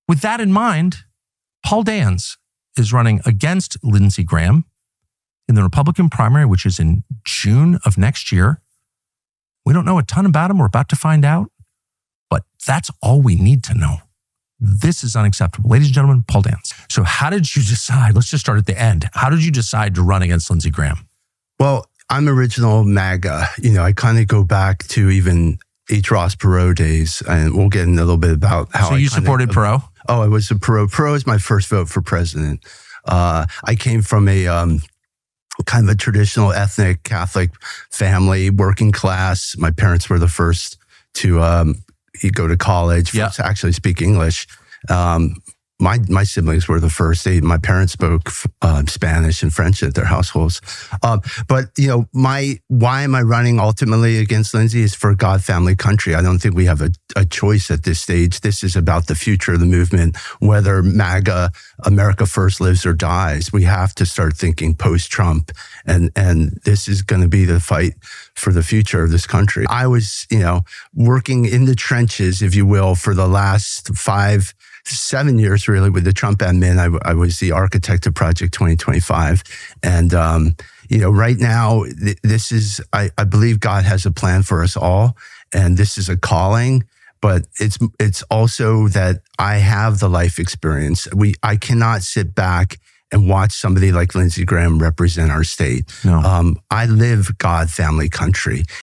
With that in mind, Paul Dans is running against Lindsey Graham in the Republican primary, which is in June of next year. We don't know a ton about him. We're about to find out, but that's all we need to know. This is unacceptable. Ladies and gentlemen, Paul Dans. So how did you decide? Let's just start at the end. How did you decide to run against Lindsey Graham? Well, I'm original MAGA. I kind of go back to even H. Ross Perot days, and we'll get in a little bit about how. So you supported Perot? Oh, I was a Perot. Perot is my first vote for president. I came from a kind of a traditional ethnic Catholic family, working class. My parents were the first to go to college, to actually speak English. My siblings were the first. My parents spoke Spanish and French at their households. But why am I running ultimately against Lindsey is for God, family, country. I don't think we have a choice at this stage. This is about the future of the movement, whether MAGA, America First, lives or dies. We have to start thinking post-Trump, and this is going to be the fight for the future of this country. I was, working in the trenches, if you will, for the last 7 years, really, with the Trump admin. I was the architect of Project 2025. And, right now, this is, I believe God has a plan for us all. And this is a calling, but it's also that I have the life experience. I cannot sit back and watch somebody like Lindsey Graham represent our state. No. I live God, family, country.